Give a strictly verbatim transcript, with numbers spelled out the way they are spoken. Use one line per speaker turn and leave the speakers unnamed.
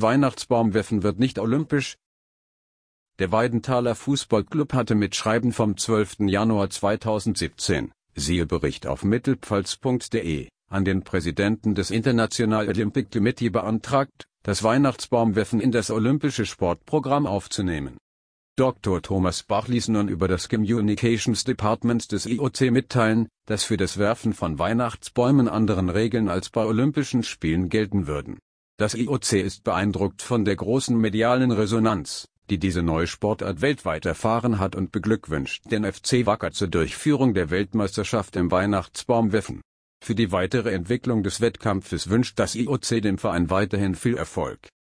Weihnachtsbaumwerfen wird nicht olympisch. Der Weidenthaler Fußballclub hatte mit Schreiben vom zwölften Januar zweitausendsiebzehn, siehe Bericht auf mittelpfalz punkt de, an den Präsidenten des International Olympic Committee beantragt, das Weihnachtsbaumwerfen in das olympische Sportprogramm aufzunehmen. Doktor Thomas Bach ließ nun über das Communications Department des I O C mitteilen, dass für das Werfen von Weihnachtsbäumen anderen Regeln als bei Olympischen Spielen gelten würden. Das I O C ist beeindruckt von der großen medialen Resonanz, die diese neue Sportart weltweit erfahren hat, und beglückwünscht den F C Wacker zur Durchführung der Weltmeisterschaft im Weihnachtsbaumwerfen. Für die weitere Entwicklung des Wettkampfes wünscht das I O C dem Verein weiterhin viel Erfolg.